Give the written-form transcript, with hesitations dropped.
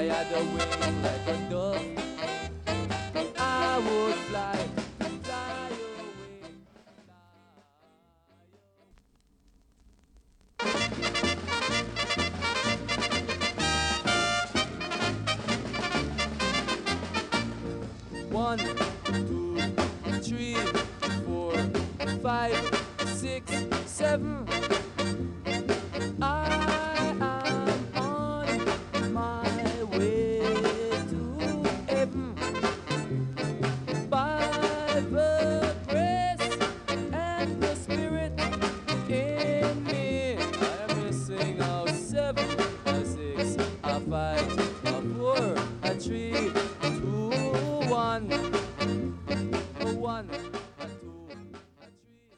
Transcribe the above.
had a wing like a dove, I would fly, fly away, fly away. 1, 2, 3, 4, 5, 6, 7. I am on my way to heaven by the grace and the spirit in me. I am missing out 7, a 6, a 5, a 4, a 3, 2, 1, a 1, a 2, a 3.